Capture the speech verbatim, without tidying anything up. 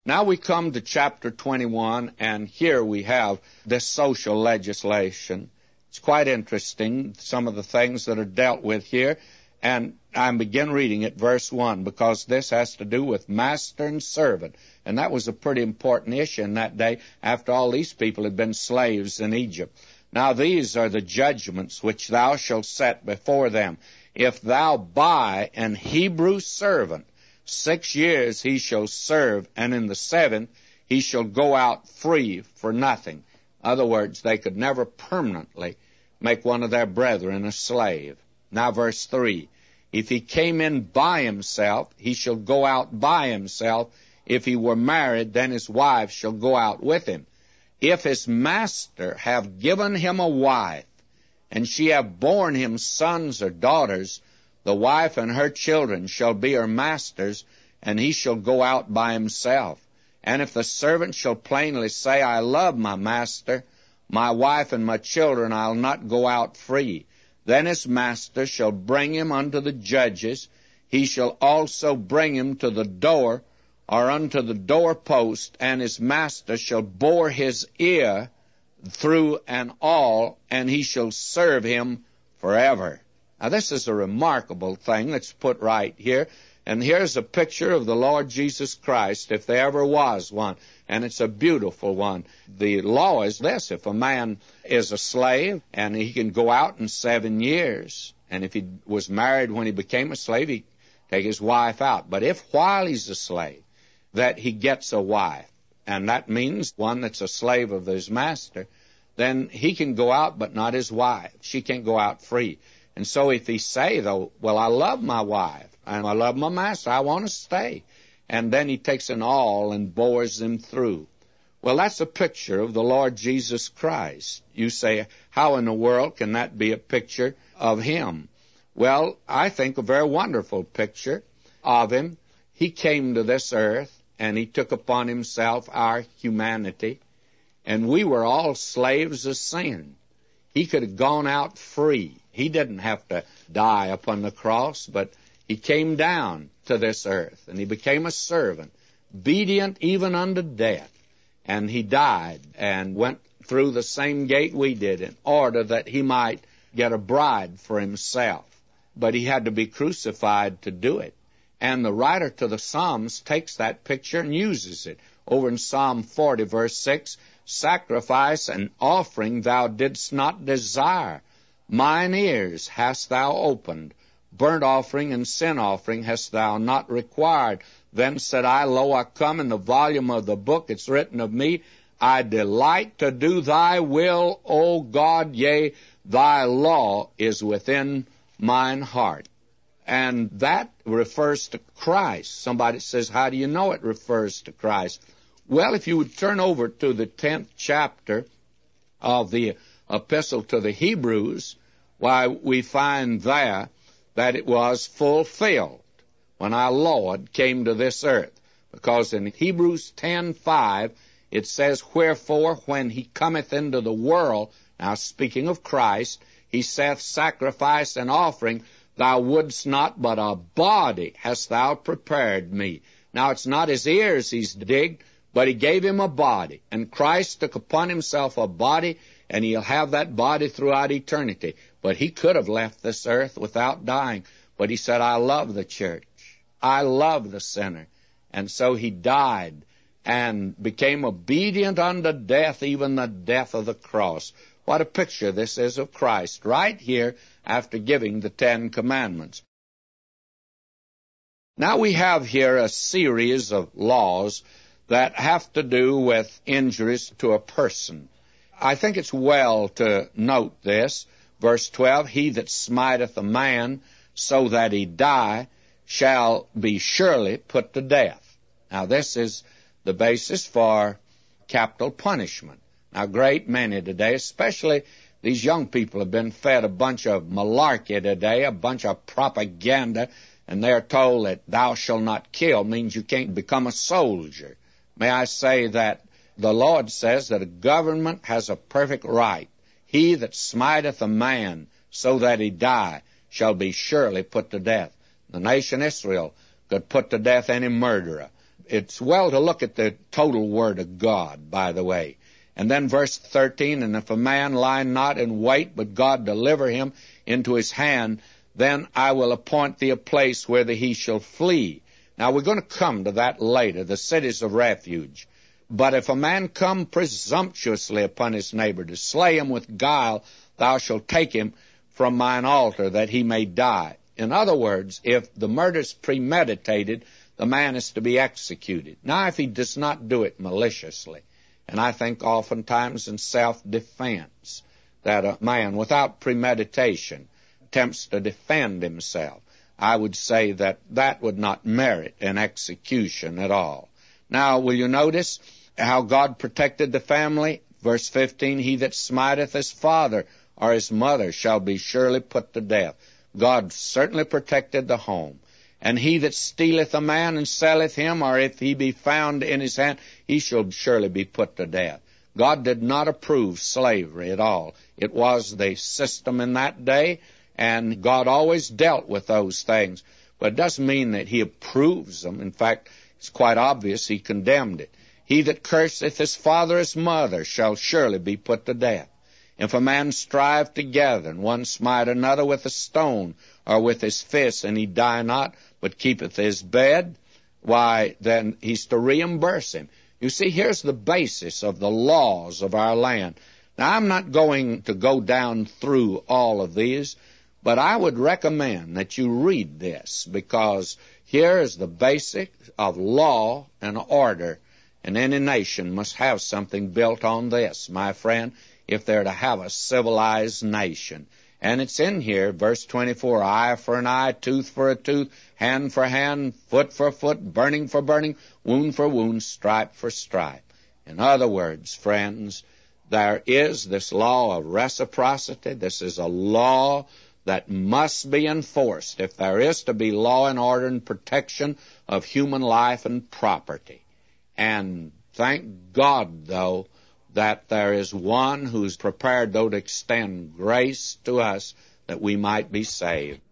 Now we come to chapter twenty-one, and here we have this social legislation. It's quite interesting, some of the things that are dealt with here. And I begin reading at verse one, because this has to do with master and servant. And that was a pretty important issue in that day, after all these people had been slaves in Egypt. Now these are the judgments which thou shalt set before them. If thou buy an Hebrew servant, six years he shall serve, and in the seventh he shall go out free for nothing. In other words, they could never permanently make one of their brethren a slave. Now verse three, if he came in by himself, he shall go out by himself. If he were married, then his wife shall go out with him. If his master have given him a wife, and she have borne him sons or daughters, the wife and her children shall be her master's, and he shall go out by himself. And if the servant shall plainly say, I love my master, my wife and my children, I'll not go out free, then his master shall bring him unto the judges. He shall also bring him to the door, or unto the doorpost, and his master shall bore his ear through and all, and he shall serve him forever. Now this is a remarkable thing that's put right here. And here's a picture of the Lord Jesus Christ, if there ever was one. And it's a beautiful one. The law is this: if a man is a slave, and he can go out in seven years, and if he was married when he became a slave, he take his wife out. But if while he's a slave that he gets a wife, and that means one that's a slave of his master, then he can go out, but not his wife. She can't go out free. And so if he say, though, well, I love my wife, and I love my master, I want to stay, and then he takes an awl and bores him through. Well, that's a picture of the Lord Jesus Christ. You say, how in the world can that be a picture of him? Well, I think a very wonderful picture of him. He came to this earth, and he took upon himself our humanity, and we were all slaves of sin. He could have gone out free. He didn't have to die upon the cross, but he came down to this earth, and he became a servant, obedient even unto death. And he died and went through the same gate we did in order that he might get a bride for himself. But he had to be crucified to do it. And the writer to the Psalms takes that picture and uses it. Over in Psalm forty, verse six, sacrifice and offering thou didst not desire. Mine ears hast thou opened. Burnt offering and sin offering hast thou not required. Then said I, Lo, I come. In the volume of the book it's written of me, I delight to do thy will, O God, yea, thy law is within mine heart. And that refers to Christ. Somebody says, how do you know it refers to Christ? Well, if you would turn over to the tenth chapter of the epistle to the Hebrews, why, we find there that it was fulfilled when our Lord came to this earth. Because in Hebrews ten five, it says, wherefore, when he cometh into the world, now speaking of Christ, he saith, sacrifice and offering, thou wouldst not, but a body hast thou prepared me. Now, it's not his ears he's digged, but he gave him a body. And Christ took upon himself a body, and he'll have that body throughout eternity. But he could have left this earth without dying. But he said, I love the church. I love the sinner. And so he died and became obedient unto death, even the death of the cross. What a picture this is of Christ, right here after giving the Ten Commandments. Now we have here a series of laws that have to do with injuries to a person. I think it's well to note this. Verse twelve, he that smiteth a man so that he die shall be surely put to death. Now this is the basis for capital punishment. Now, a great many today, especially these young people, have been fed a bunch of malarkey today, a bunch of propaganda, and they're told that thou shalt not kill means you can't become a soldier. May I say that the Lord says that a government has a perfect right. He that smiteth a man so that he die shall be surely put to death. The nation Israel could put to death any murderer. It's well to look at the total Word of God, by the way. And then verse thirteen, and if a man lie not in wait, but God deliver him into his hand, then I will appoint thee a place whither he shall flee. Now, we're going to come to that later, the cities of refuge. But if a man come presumptuously upon his neighbor to slay him with guile, thou shalt take him from mine altar, that he may die. In other words, if the murder is premeditated, the man is to be executed. Now, if he does not do it maliciously, and I think oftentimes in self-defense, that a man without premeditation attempts to defend himself, I would say that that would not merit an execution at all. Now, will you notice how God protected the family? Verse fifteen, he that smiteth his father or his mother shall be surely put to death. God certainly protected the home. And he that stealeth a man and selleth him, or if he be found in his hand, he shall surely be put to death. God did not approve slavery at all. It was the system in that day, and God always dealt with those things. But it doesn't mean that he approves them. In fact, it's quite obvious he condemned it. He that curseth his father or his mother shall surely be put to death. If a man strive together, and one smite another with a stone or with his fist, and he die not, but keepeth his bed, why, then he's to reimburse him. You see, here's the basis of the laws of our land. Now, I'm not going to go down through all of these, but I would recommend that you read this, because here is the basic of law and order, and any nation must have something built on this, my friend, if they're to have a civilized nation. And it's in here, verse twenty-four, eye for an eye, tooth for a tooth, hand for hand, foot for foot, burning for burning, wound for wound, stripe for stripe. In other words, friends, there is this law of reciprocity. This is a law that must be enforced if there is to be law and order and protection of human life and property. And thank God, though, that there is one who's prepared, though, to extend grace to us that we might be saved.